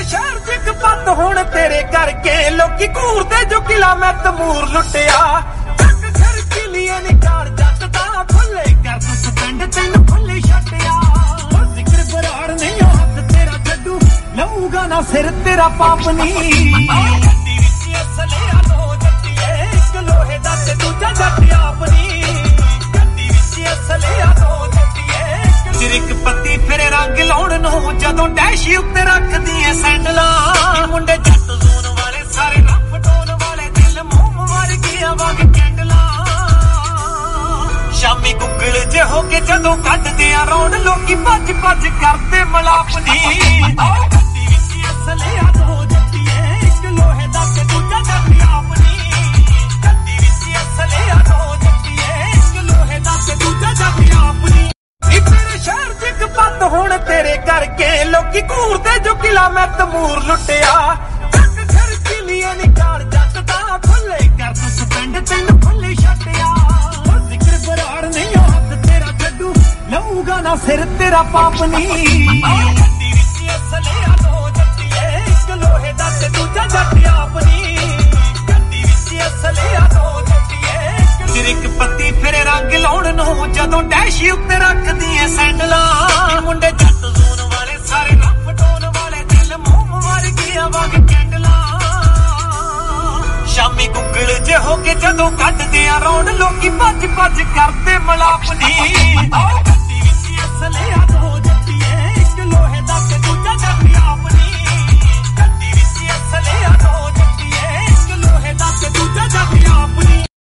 शहर च इक बंद होण तेरे करके लोकी घूरदे जो किला मैं तमूर लुटिया जग घर किलिए निकाल जट दा फुले कर तू स्पेंड तैनू फुले छटिया जिक्र बराड़ नहीं हाथ तेरा छड्डू लऊगा ना सिर तेरा पाप नहीं गड्डी विच असलिया दो जट्टिए इक लोहे दा ते दूजा जट आपनी गड्डी विच असलिया दो चिरिक पत्ती फिरे रंग लाउण नूं जदों डैशी उत्ते रखदी ऐ सैंडलां मुंडे जट जोन वाले सारे रफ टोन वाले दिल मोम वर्गियां वांग कैंडलां शामी गुगल जे हो के जदों कड्डदे आ रौण लोकी भज भज करदे मलापनी गड्डी विच असलिया दो जट्टिए इक लोहे दा ते दूजा जट आपनी गड्डी विच असलिया दो जट्टिए इक लोहे दा ते दूजा जट आपनी शहर च इक बंद होण तेरे करके लोकी घूरदे जो किला मैं तमूर लुटिया जग घर किलिए निकाल जट दा फुले कर तू स्पेंड तैनू फुले छटिया जिक्र बराड़ नहीं हाथ तेरा छड्डू लऊगा ना सिर तेरा पाप नहीं गड्डी विच असलिया दो जट्टिए इक लोहे दा ते दूजा जट आपनी गड्डी विच असलिया दो जट्टिए चिरिक पत्ती फिरे रंग लाउण नूं जदों डैशी उत्ते रखदी ऐ सैंडलां मुंडे जट जोन वाले सारे रफ टोन वाले दिल मोम वर्गियां वांग कैंडलां शामी गुगल जे हो के जदों कड्डदे आ रौण लोकी भज भज करदे मलापनी